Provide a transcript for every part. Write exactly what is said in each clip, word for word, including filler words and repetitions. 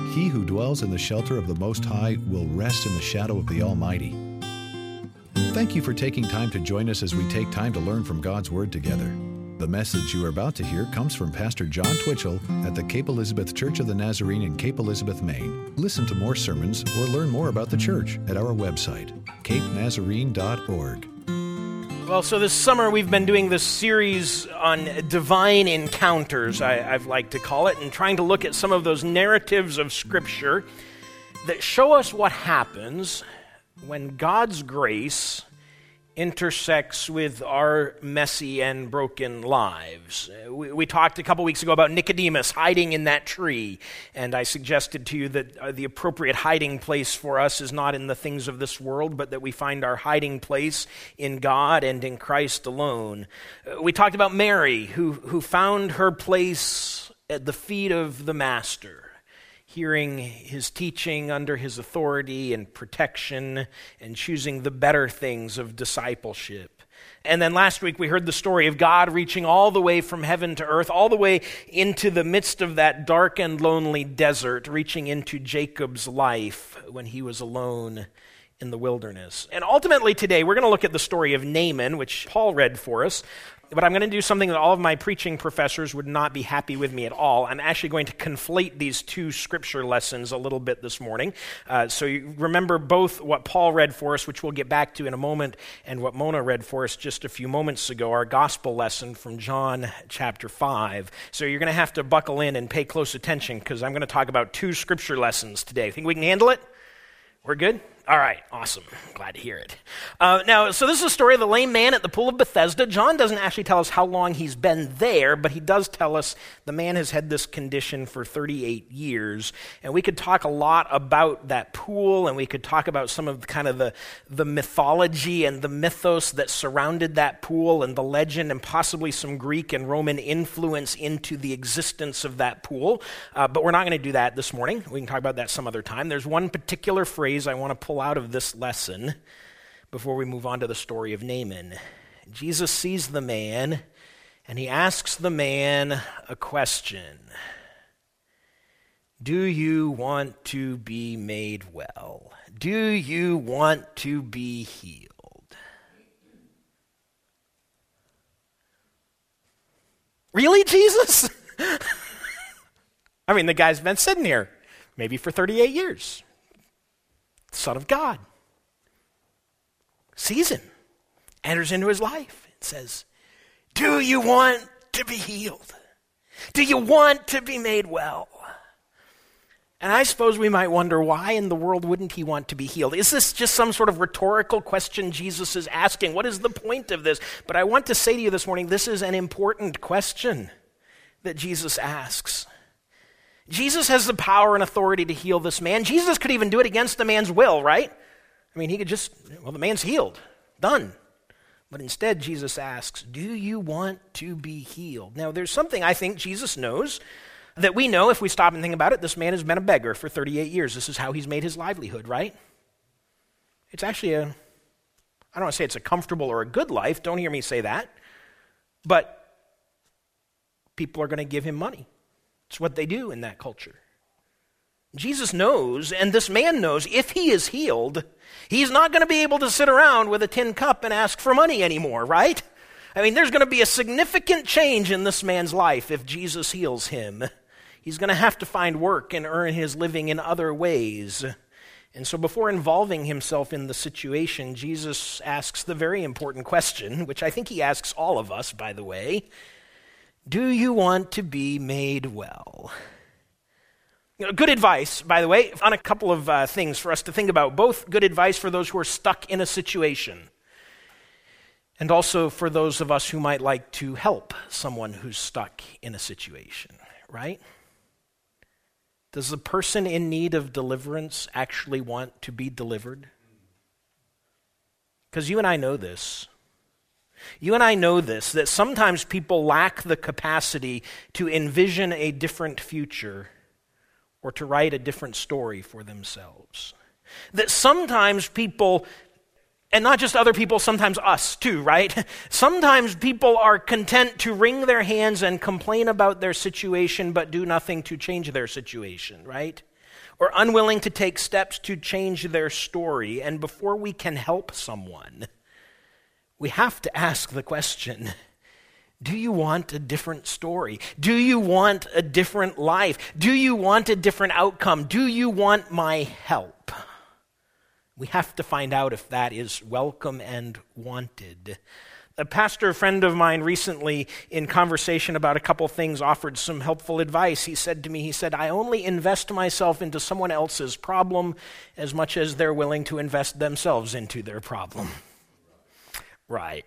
He who dwells in the shelter of the Most High will rest in the shadow of the Almighty. Thank you for taking time to join us as we take time to learn from God's Word together. The message you are about to hear comes from Pastor John Twitchell at the Cape Elizabeth Church of the Nazarene in Cape Elizabeth, Maine. Listen to more sermons or learn more about the church at our website, cape nazarene dot org. Well, so this summer we've been doing this series on divine encounters, I, I've liked to call it, and trying to look at some of those narratives of Scripture that show us what happens when God's grace intersects with our messy and broken lives. We, we talked a couple weeks ago about Nicodemus hiding in that tree, and I suggested to you that uh, the appropriate hiding place for us is not in the things of this world, but that we find our hiding place in God and in Christ alone. Uh, we talked about Mary, who, who found her place at the feet of the Master, hearing his teaching under his authority and protection and choosing the better things of discipleship. And then last week we heard the story of God reaching all the way from heaven to earth, all the way into the midst of that dark and lonely desert, reaching into Jacob's life when he was alone in the wilderness. And ultimately today we're going to look at the story of Naaman, which Paul read for us. But I'm going to do something that all of my preaching professors would not be happy with me at all. I'm actually going to conflate these two scripture lessons a little bit this morning. Uh, so you remember both what Paul read for us, which we'll get back to in a moment, and what Mona read for us just a few moments ago, our gospel lesson from John chapter five. So you're going to have to buckle in and pay close attention because I'm going to talk about two scripture lessons today. Think we can handle it? We're good? All right, awesome. Glad to hear it. Uh, now, so this is a story of the lame man at the pool of Bethesda. John doesn't actually tell us how long he's been there, but he does tell us the man has had this condition for thirty-eight years. And we could talk a lot about that pool, and we could talk about some of kind of the, the mythology and the mythos that surrounded that pool and the legend and possibly some Greek and Roman influence into the existence of that pool. Uh, but we're not going to do that this morning. We can talk about that some other time. There's one particular phrase I want to pull out of this lesson before we move on to the story of Naaman. Jesus sees the man and he asks the man a question. Do you want to be made well? Do you want to be healed? Really, Jesus? I mean, the guy's been sitting here maybe for thirty-eight years. Son of God, sees him, enters into his life, and says, do you want to be healed? Do you want to be made well? And I suppose we might wonder, why in the world wouldn't he want to be healed? Is this just some sort of rhetorical question Jesus is asking? What is the point of this? But I want to say to you this morning, this is an important question that Jesus asks. Jesus has the power and authority to heal this man. Jesus could even do it against the man's will, right? I mean, he could just, well, the man's healed. Done. But instead, Jesus asks, do you want to be healed? Now, there's something I think Jesus knows that we know if we stop and think about it. This man has been a beggar for thirty-eight years. This is how he's made his livelihood, right? It's actually a, I don't want to say it's a comfortable or a good life. Don't hear me say that. But people are going to give him money. It's what they do in that culture. Jesus knows, and this man knows, if he is healed, he's not going to be able to sit around with a tin cup and ask for money anymore, right? I mean, there's going to be a significant change in this man's life if Jesus heals him. He's going to have to find work and earn his living in other ways. And so before involving himself in the situation, Jesus asks the very important question, which I think he asks all of us, by the way. Do you want to be made well? You know, good advice, by the way, on a couple of uh, things for us to think about. Both good advice for those who are stuck in a situation, and also for those of us who might like to help someone who's stuck in a situation, right? Does the person in need of deliverance actually want to be delivered? Because you and I know this. You and I know this, that sometimes people lack the capacity to envision a different future or to write a different story for themselves. That sometimes people, and not just other people, sometimes us too, right? Sometimes people are content to wring their hands and complain about their situation but do nothing to change their situation, right? or unwilling to take steps to change their story. And before we can help someone, we have to ask the question, do you want a different story? Do you want a different life? Do you want a different outcome? Do you want my help? We have to find out if that is welcome and wanted. A pastor friend of mine recently, in conversation about a couple things, offered some helpful advice. He said to me, he said, I only invest myself into someone else's problem as much as they're willing to invest themselves into their problem. Right.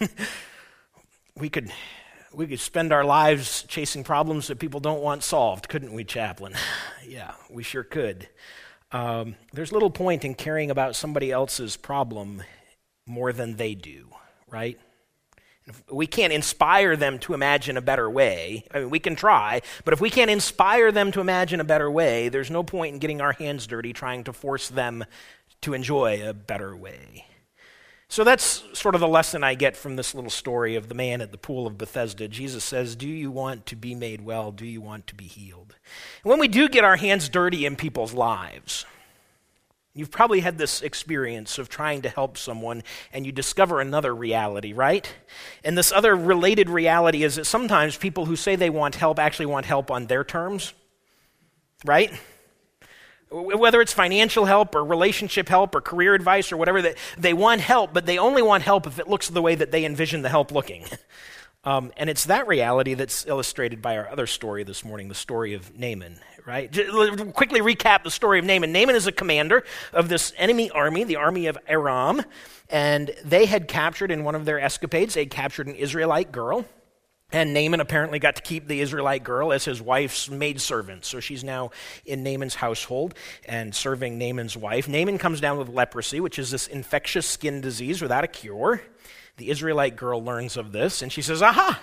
we could we could spend our lives chasing problems that people don't want solved, couldn't we, Chaplain? Yeah, we sure could. Um, there's little point in caring about somebody else's problem more than they do, right? We can't inspire them to imagine a better way. I mean, we can try, but if we can't inspire them to imagine a better way, there's no point in getting our hands dirty trying to force them to enjoy a better way. So that's sort of the lesson I get from this little story of the man at the pool of Bethesda. Jesus says, do you want to be made well? Do you want to be healed? And when we do get our hands dirty in people's lives, you've probably had this experience of trying to help someone and you discover another reality, right? And this other related reality is that sometimes people who say they want help actually want help on their terms, right? Whether it's financial help or relationship help or career advice or whatever, that they want help, but they only want help if it looks the way that they envision the help looking. Um, and it's that reality that's illustrated by our other story this morning, the story of Naaman, right? Just quickly recap the story of Naaman. Naaman is a commander of this enemy army, the army of Aram, and they had captured in one of their escapades, they had captured an Israelite girl. And Naaman apparently got to keep the Israelite girl as his wife's maidservant. So she's now in Naaman's household and serving Naaman's wife. Naaman comes down with leprosy, which is this infectious skin disease without a cure. The Israelite girl learns of this, and she says, aha,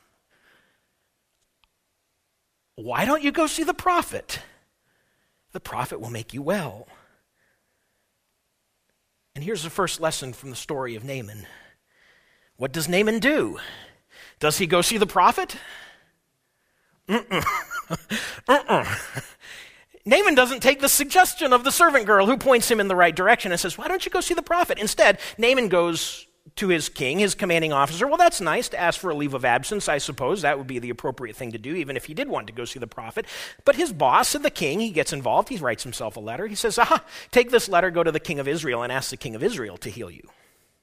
why don't you go see the prophet? The prophet will make you well. And here's the first lesson from the story of Naaman. What does Naaman do? Does he go see the prophet? Mm-mm. Mm-mm. Naaman doesn't take the suggestion of the servant girl who points him in the right direction and says, why don't you go see the prophet? Instead, Naaman goes to his king, his commanding officer. Well, that's nice to ask for a leave of absence, I suppose. That would be the appropriate thing to do, even if he did want to go see the prophet. But his boss, the king, he gets involved. He writes himself a letter. He says, aha, take this letter, go to the king of Israel, and ask the king of Israel to heal you.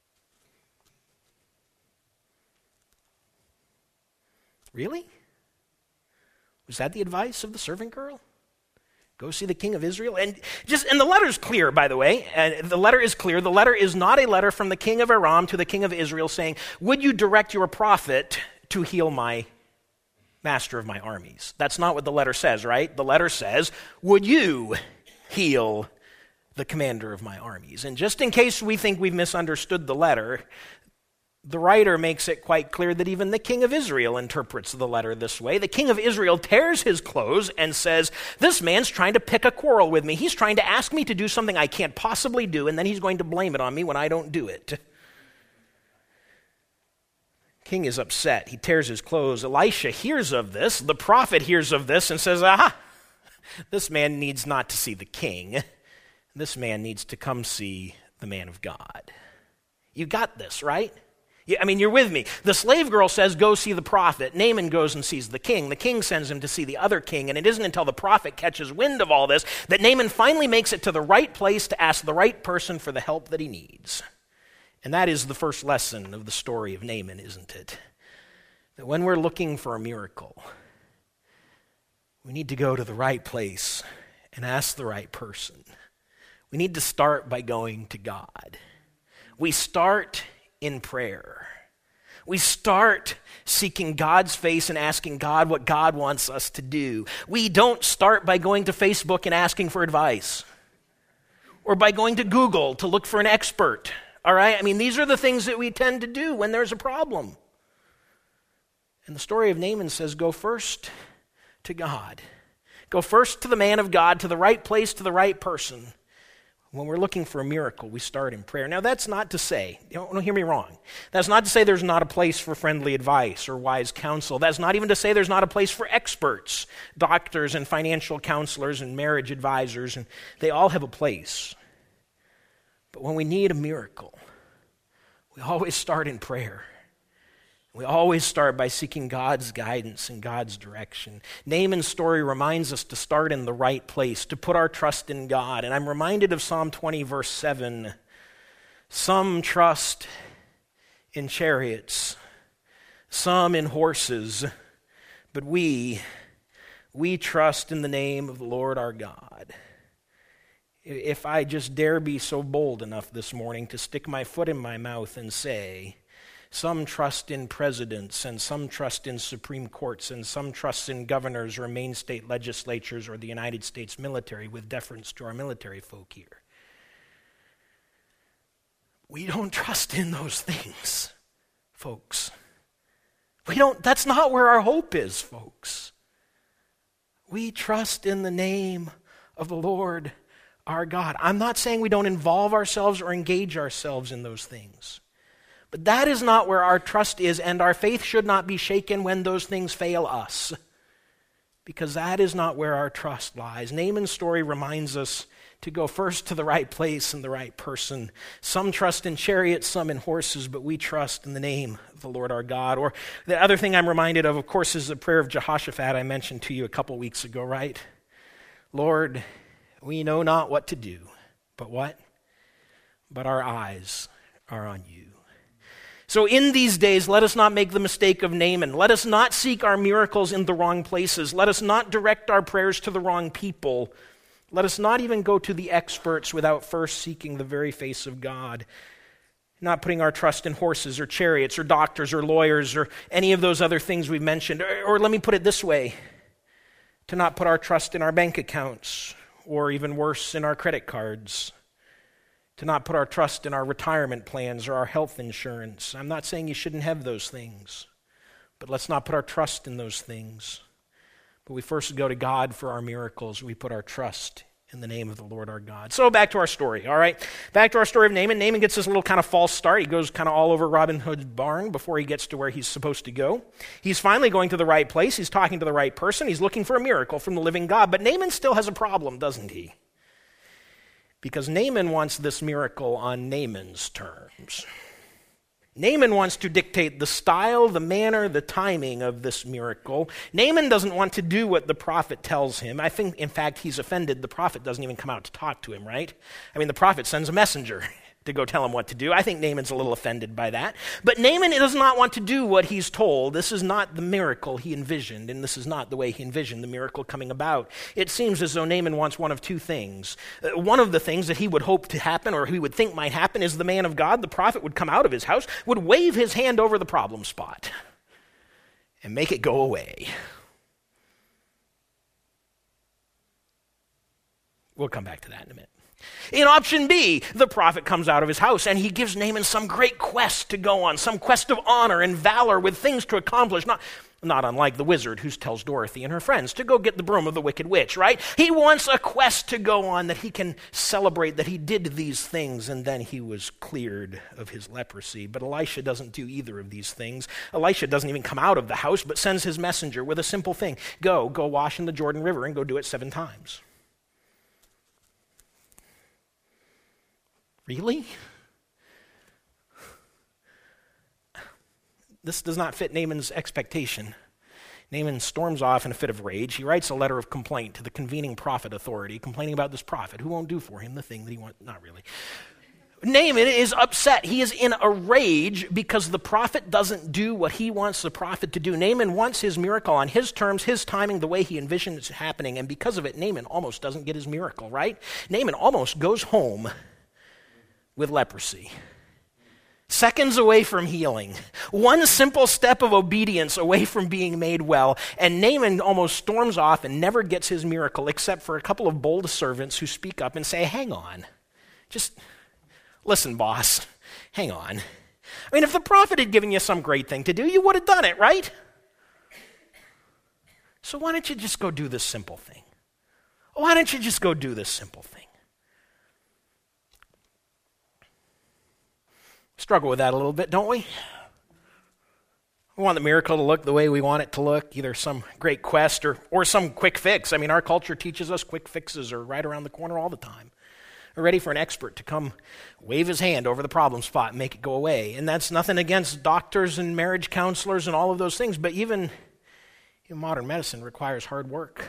Really? Was that the advice of the servant girl? Go see the king of Israel? And just and the letter's clear, by the way. And the letter is clear. The letter is not a letter from the king of Aram to the king of Israel saying, would you direct your prophet to heal my master of my armies? That's not what the letter says, right? The letter says, would you heal the commander of my armies? And just in case we think we've misunderstood the letter, the writer makes it quite clear that even the king of Israel interprets the letter this way. The king of Israel tears his clothes and says, this man's trying to pick a quarrel with me. He's trying to ask me to do something I can't possibly do, and then he's going to blame it on me when I don't do it. King is upset. He tears his clothes. Elisha hears of this. The prophet hears of this and says, aha, this man needs not to see the king. This man needs to come see the man of God. You got this, right? I mean, you're with me. The slave girl says, go see the prophet. Naaman goes and sees the king. The king sends him to see the other king, and it isn't until the prophet catches wind of all this that Naaman finally makes it to the right place to ask the right person for the help that he needs. And that is the first lesson of the story of Naaman, isn't it? That when we're looking for a miracle, we need to go to the right place and ask the right person. We need to start by going to God. We start in prayer. We start seeking God's face and asking God what God wants us to do. We don't start by going to Facebook and asking for advice, or by going to Google to look for an expert. All right? I mean, these are the things that we tend to do when there's a problem. And the story of Naaman says, go first to God. Go first to the man of God, to the right place, to the right person. When we're looking for a miracle, we start in prayer. Now, that's not to say, don't, don't hear me wrong, that's not to say there's not a place for friendly advice or wise counsel. That's not even to say there's not a place for experts, doctors and financial counselors and marriage advisors, and they all have a place. But when we need a miracle, we always start in prayer. We always start by seeking God's guidance and God's direction. Naaman's story reminds us to start in the right place, to put our trust in God. And I'm reminded of Psalm twenty, verse seven. Some trust in chariots, some in horses, but we, we trust in the name of the Lord our God. If I just dare be so bold enough this morning to stick my foot in my mouth and say, some trust in presidents, and some trust in Supreme Courts, and some trust in governors or Maine state legislatures or the United States military, with deference to our military folk here. We don't trust in those things, folks. We don't, that's not where our hope is, folks. We trust in the name of the Lord our God. I'm not saying we don't involve ourselves or engage ourselves in those things. But that is not where our trust is, and our faith should not be shaken when those things fail us, because that is not where our trust lies. Naaman's story reminds us to go first to the right place and the right person. Some trust in chariots, some in horses, but we trust in the name of the Lord our God. Or the other thing I'm reminded of, of course, is the prayer of Jehoshaphat I mentioned to you a couple weeks ago, right? Lord, we know not what to do, but what? But our eyes are on you. So in these days, let us not make the mistake of Naaman. Let us not seek our miracles in the wrong places. Let us not direct our prayers to the wrong people. Let us not even go to the experts without first seeking the very face of God. Not putting our trust in horses or chariots or doctors or lawyers or any of those other things we've mentioned. Or, or let me put it this way, to not put our trust in our bank accounts or even worse, in our credit cards. To not put our trust in our retirement plans or our health insurance. I'm not saying you shouldn't have those things, but let's not put our trust in those things. But we first go to God for our miracles. We put our trust in the name of the Lord our God. So back to our story, all right? Back to our story of Naaman. Naaman gets this little kind of false start. He goes kind of all over Robin Hood's barn before he gets to where he's supposed to go. He's finally going to the right place. He's talking to the right person. He's looking for a miracle from the living God. But Naaman still has a problem, doesn't he? Because Naaman wants this miracle on Naaman's terms. Naaman wants to dictate the style, the manner, the timing of this miracle. Naaman doesn't want to do what the prophet tells him. I think, in fact, he's offended. The prophet doesn't even come out to talk to him, right? I mean, the prophet sends a messenger to go tell him what to do. I think Naaman's a little offended by that. But Naaman does not want to do what he's told. This is not the miracle he envisioned, and this is not the way he envisioned the miracle coming about. It seems as though Naaman wants one of two things. Uh, one of the things that he would hope to happen, or he would think might happen, is the man of God, the prophet, would come out of his house, would wave his hand over the problem spot and make it go away. We'll come back to that in a minute. In option B, the prophet comes out of his house and he gives Naaman some great quest to go on, some quest of honor and valor with things to accomplish, not, not unlike the wizard who tells Dorothy and her friends to go get the broom of the wicked witch, right? He wants a quest to go on that he can celebrate that he did these things and then he was cleared of his leprosy. But Elisha doesn't do either of these things. Elisha doesn't even come out of the house but sends his messenger with a simple thing. Go, go wash in the Jordan River and go do it seven times. Really? This does not fit Naaman's expectation. Naaman storms off in a fit of rage. He writes a letter of complaint to the convening prophet authority, complaining about this prophet who won't do for him the thing that he wants. Not really. Naaman is upset. He is in a rage because the prophet doesn't do what he wants the prophet to do. Naaman wants his miracle on his terms, his timing, the way he envisions it happening, and because of it, Naaman almost doesn't get his miracle, right? Naaman almost goes home with leprosy. Seconds away from healing. One simple step of obedience away from being made well. And Naaman almost storms off and never gets his miracle except for a couple of bold servants who speak up and say, hang on. Just listen, boss. Hang on. I mean, if the prophet had given you some great thing to do, you would have done it, right? So why don't you just go do this simple thing? Why don't you just go do this simple thing? Struggle with that a little bit, don't we? We want the miracle to look the way we want it to look, either some great quest or, or some quick fix. I mean, our culture teaches us quick fixes are right around the corner all the time. We're ready for an expert to come wave his hand over the problem spot and make it go away. And that's nothing against doctors and marriage counselors and all of those things, but even, even modern medicine requires hard work.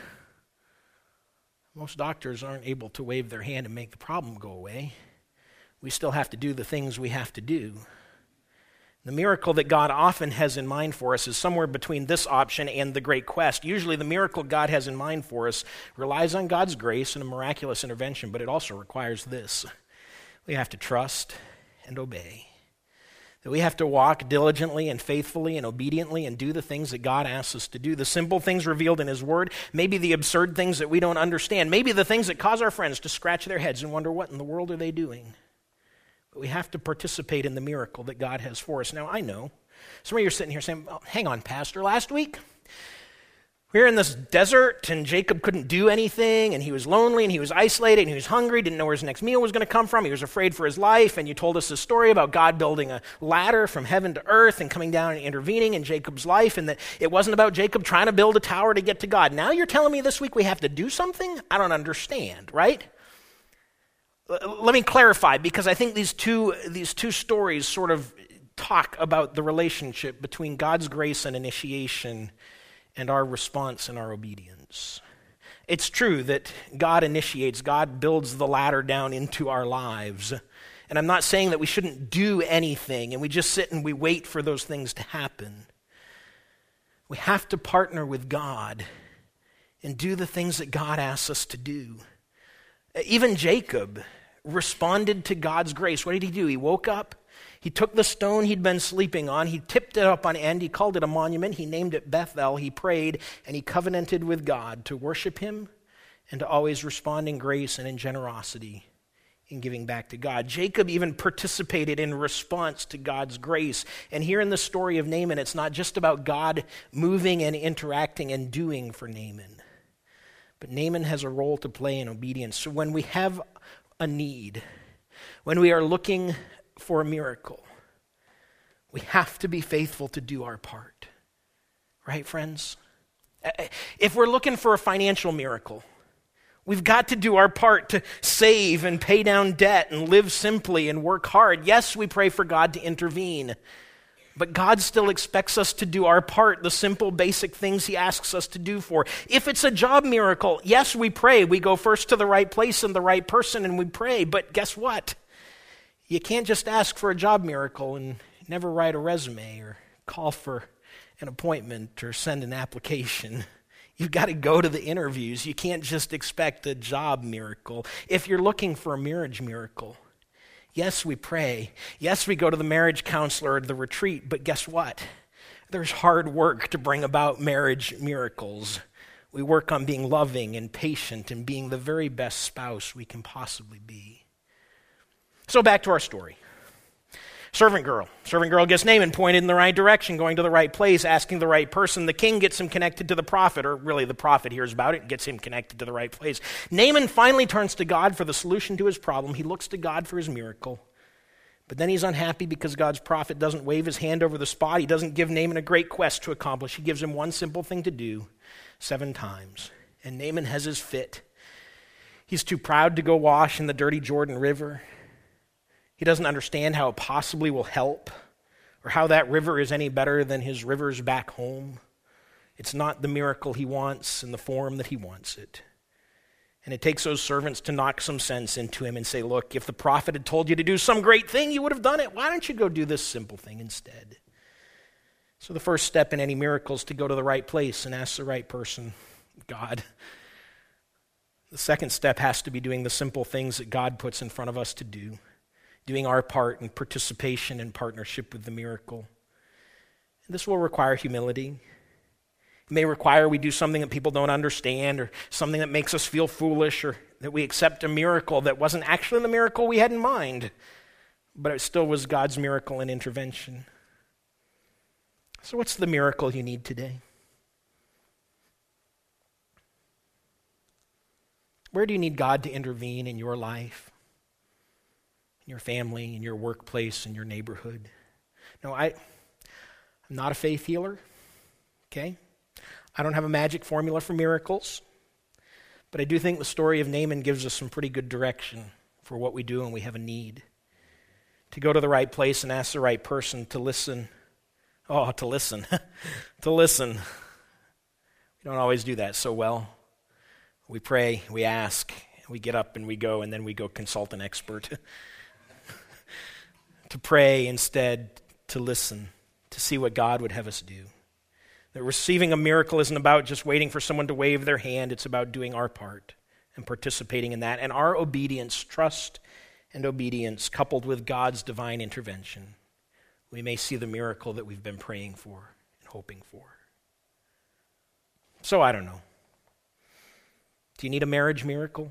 Most doctors aren't able to wave their hand and make the problem go away. We still have to do the things we have to do. The miracle that God often has in mind for us is somewhere between this option and the great quest. Usually the miracle God has in mind for us relies on God's grace and a miraculous intervention, but it also requires this. We have to trust and obey. That we have to walk diligently and faithfully and obediently and do the things that God asks us to do. The simple things revealed in His Word, maybe the absurd things that we don't understand, maybe the things that cause our friends to scratch their heads and wonder what in the world are they doing. But we have to participate in the miracle that God has for us. Now, I know some of you are sitting here saying, well, hang on, Pastor, last week we were in this desert and Jacob couldn't do anything and he was lonely and he was isolated and he was hungry, didn't know where his next meal was going to come from. He was afraid for his life, and you told us a story about God building a ladder from heaven to earth and coming down and intervening in Jacob's life, and that it wasn't about Jacob trying to build a tower to get to God. Now you're telling me this week we have to do something? I don't understand, right? Let me clarify, because I think these two these two stories sort of talk about the relationship between God's grace and initiation and our response and our obedience. It's true that God initiates, God builds the ladder down into our lives. And I'm not saying that we shouldn't do anything and we just sit and we wait for those things to happen. We have to partner with God and do the things that God asks us to do. Even Jacob responded to God's grace. What did he do? He woke up, he took the stone he'd been sleeping on, he tipped it up on end, he called it a monument, he named it Bethel, he prayed, and he covenanted with God to worship him and to always respond in grace and in generosity in giving back to God. Jacob even participated in response to God's grace. And here in the story of Naaman, it's not just about God moving and interacting and doing for Naaman. But Naaman has a role to play in obedience. So when we have a need, when we are looking for a miracle, we have to be faithful to do our part. Right, friends? If we're looking for a financial miracle, we've got to do our part to save and pay down debt and live simply and work hard. Yes, we pray for God to intervene. But God still expects us to do our part, the simple, basic things He asks us to do for. If it's a job miracle, yes, we pray. We go first to the right place and the right person and we pray. But guess what? You can't just ask for a job miracle and never write a resume or call for an appointment or send an application. You've got to go to the interviews. You can't just expect a job miracle. If you're looking for a marriage miracle, yes, we pray. Yes, we go to the marriage counselor or the retreat, but guess what? There's hard work to bring about marriage miracles. We work on being loving and patient and being the very best spouse we can possibly be. So back to our story. Servant girl. Servant girl gets Naaman pointed in the right direction, going to the right place, asking the right person. The king gets him connected to the prophet, or really the prophet hears about it and gets him connected to the right place. Naaman finally turns to God for the solution to his problem. He looks to God for his miracle. But then he's unhappy because God's prophet doesn't wave his hand over the spot. He doesn't give Naaman a great quest to accomplish. He gives him one simple thing to do seven times. And Naaman has his fit. He's too proud to go wash in the dirty Jordan River. He doesn't understand how it possibly will help or how that river is any better than his rivers back home. It's not the miracle he wants in the form that he wants it. And it takes those servants to knock some sense into him and say, look, if the prophet had told you to do some great thing, you would have done it. Why don't you go do this simple thing instead? So the first step in any miracle is to go to the right place and ask the right person, God. The second step has to be doing the simple things that God puts in front of us to do. Doing our part in participation and partnership with the miracle. And this will require humility. It may require we do something that people don't understand or something that makes us feel foolish or that we accept a miracle that wasn't actually the miracle we had in mind, but it still was God's miracle and intervention. So what's the miracle you need today? Where do you need God to intervene in your life? in your family, in your workplace, in your neighborhood. No, I, I'm not a faith healer, okay? I don't have a magic formula for miracles, but I do think the story of Naaman gives us some pretty good direction for what we do when we have a need. To go to the right place and ask the right person to listen. Oh, to listen. to listen. We don't always do that so well. We pray, we ask, we get up and we go, and then we go consult an expert. To pray instead, to listen, to see what God would have us do. That receiving a miracle isn't about just waiting for someone to wave their hand. It's about doing our part and participating in that. And our obedience, trust and obedience, coupled with God's divine intervention, we may see the miracle that we've been praying for and hoping for. So I don't know. Do you need a marriage miracle?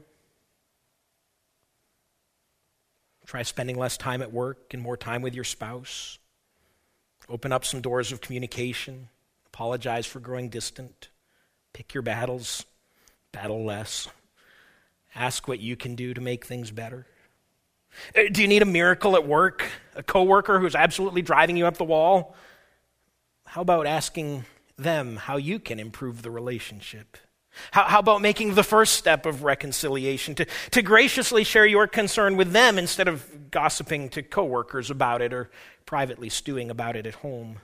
Try spending less time at work and more time with your spouse. Open up some doors of communication. Apologize for growing distant. Pick your battles. Battle less. Ask what you can do to make things better. Do you need a miracle at work? A coworker who's absolutely driving you up the wall? How about asking them how you can improve the relationship? How, how about making the first step of reconciliation, to, to graciously share your concern with them instead of gossiping to coworkers about it or privately stewing about it at home?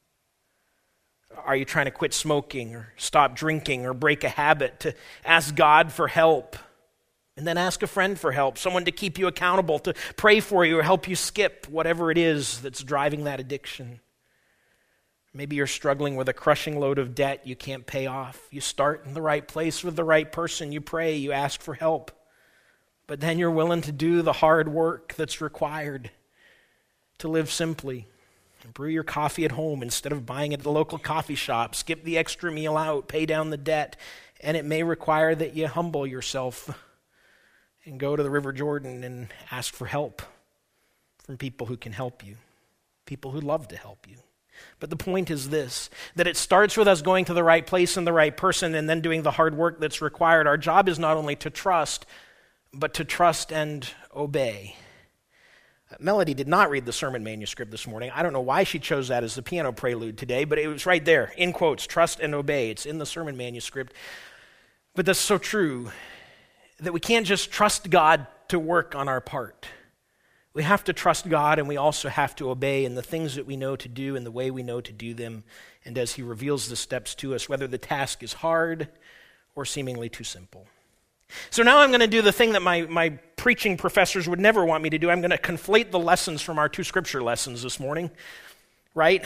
Are you trying to quit smoking or stop drinking or break a habit? To ask God for help and then ask a friend for help, someone to keep you accountable, to pray for you or help you skip whatever it is that's driving that addiction. Maybe you're struggling with a crushing load of debt you can't pay off. You start in the right place with the right person. You pray, you ask for help. But then you're willing to do the hard work that's required to live simply. Brew your coffee at home instead of buying it at the local coffee shop. Skip the extra meal out. Pay down the debt. And it may require that you humble yourself and go to the River Jordan and ask for help from people who can help you, people who love to help you. But the point is this, that it starts with us going to the right place and the right person and then doing the hard work that's required. Our job is not only to trust, but to trust and obey. Melody did not read the sermon manuscript this morning. I don't know why she chose that as the piano prelude today, but it was right there, in quotes, trust and obey. It's in the sermon manuscript. But that's so true, that we can't just trust God to work on our part. We have to trust God, and we also have to obey in the things that we know to do and the way we know to do them, and as he reveals the steps to us, whether the task is hard or seemingly too simple. So now I'm going to do the thing that my, my preaching professors would never want me to do. I'm going to conflate the lessons from our two scripture lessons this morning, right?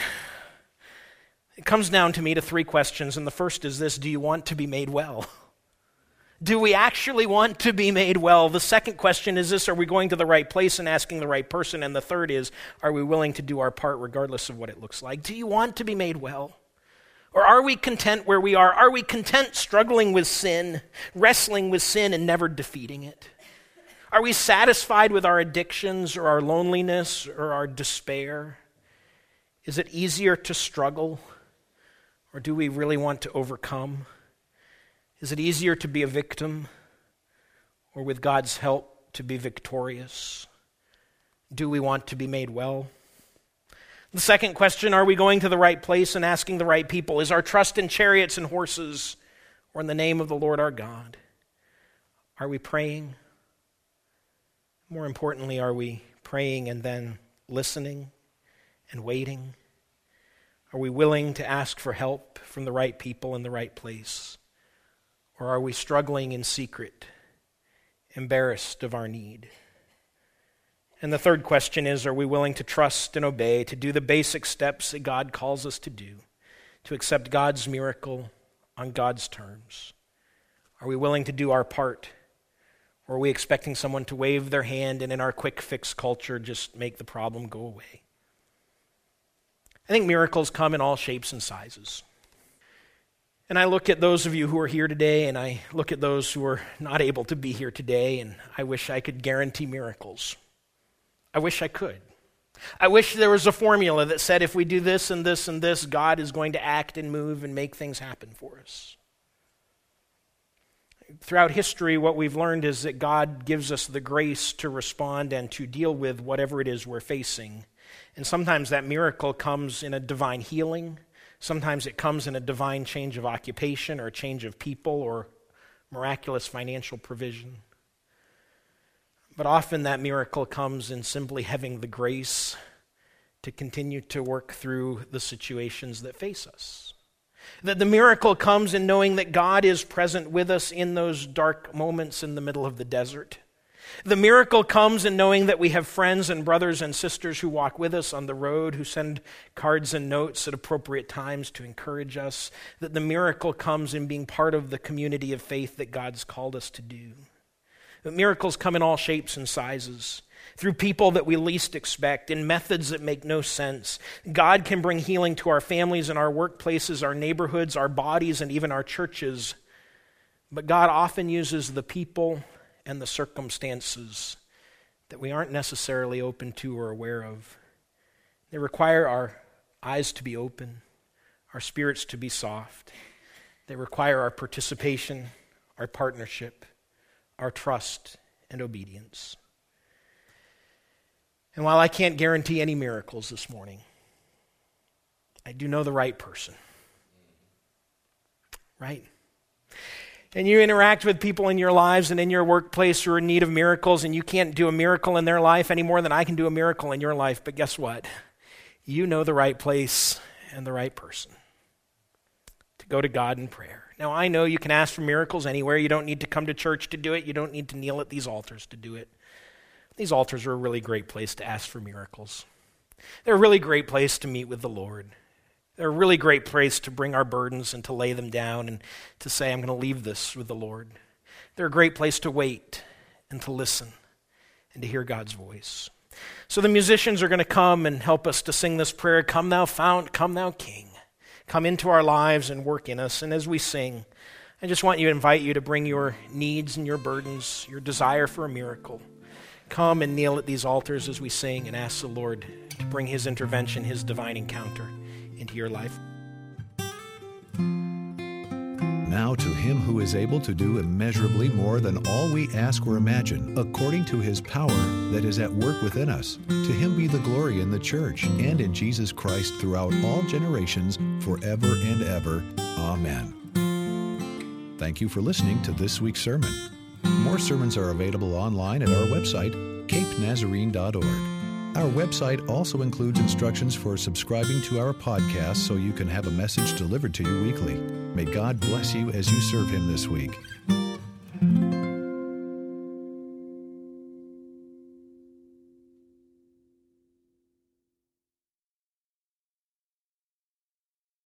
It comes down to me to three questions, and the first is this: do you want to be made well? Do we actually want to be made well? The second question is this: are we going to the right place and asking the right person? And the third is, are we willing to do our part regardless of what it looks like? Do you want to be made well? Or are we content where we are? Are we content struggling with sin, wrestling with sin and never defeating it? Are we satisfied with our addictions or our loneliness or our despair? Is it easier to struggle, or do we really want to overcome? Is it easier to be a victim, or with God's help to be victorious? Do we want to be made well? The second question, are we going to the right place and asking the right people? Is our trust in chariots and horses, or in the name of the Lord our God? Are we praying? More importantly, are we praying and then listening and waiting? Are we willing to ask for help from the right people in the right place? Or are we struggling in secret, embarrassed of our need? And the third question is, are we willing to trust and obey, to do the basic steps that God calls us to do, to accept God's miracle on God's terms? Are we willing to do our part? Or are we expecting someone to wave their hand and in our quick fix culture just make the problem go away? I think miracles come in all shapes and sizes. And I look at those of you who are here today, and I look at those who are not able to be here today, and I wish I could guarantee miracles. I wish I could. I wish there was a formula that said if we do this and this and this, God is going to act and move and make things happen for us. Throughout history, what we've learned is that God gives us the grace to respond and to deal with whatever it is we're facing. And sometimes that miracle comes in a divine healing. Sometimes it comes in a divine change of occupation or a change of people or miraculous financial provision. But often that miracle comes in simply having the grace to continue to work through the situations that face us. That the miracle comes in knowing that God is present with us in those dark moments in the middle of the desert. The miracle comes in knowing that we have friends and brothers and sisters who walk with us on the road, who send cards and notes at appropriate times to encourage us. That the miracle comes in being part of the community of faith that God's called us to do. But miracles come in all shapes and sizes, through people that we least expect, in methods that make no sense. God can bring healing to our families and our workplaces, our neighborhoods, our bodies, and even our churches. But God often uses the people and the circumstances that we aren't necessarily open to or aware of. They require our eyes to be open, our spirits to be soft. They require our participation, our partnership, our trust, and obedience. And while I can't guarantee any miracles this morning, I do know the right person. Right? And you interact with people in your lives and in your workplace who are in need of miracles, and you can't do a miracle in their life any more than I can do a miracle in your life. But guess what? You know the right place and the right person to go to God in prayer. Now, I know you can ask for miracles anywhere. You don't need to come to church to do it. You don't need to kneel at these altars to do it. These altars are a really great place to ask for miracles. They're a really great place to meet with the Lord. They're a really great place to bring our burdens and to lay them down and to say, I'm going to leave this with the Lord. They're a great place to wait and to listen and to hear God's voice. So the musicians are going to come and help us to sing this prayer, Come Thou Fount, Come Thou King. Come into our lives and work in us. And as we sing, I just want you to invite you to bring your needs and your burdens, your desire for a miracle. Come and kneel at these altars as we sing and ask the Lord to bring his intervention, his divine encounter into your life. Now to him who is able to do immeasurably more than all we ask or imagine, according to his power that is at work within us. To him be the glory in the church and in Jesus Christ throughout all generations, forever and ever. Amen. Thank you for listening to this week's sermon. More sermons are available online at our website, cape nazarene dot org. Our website also includes instructions for subscribing to our podcast so you can have a message delivered to you weekly. May God bless you as you serve him this week.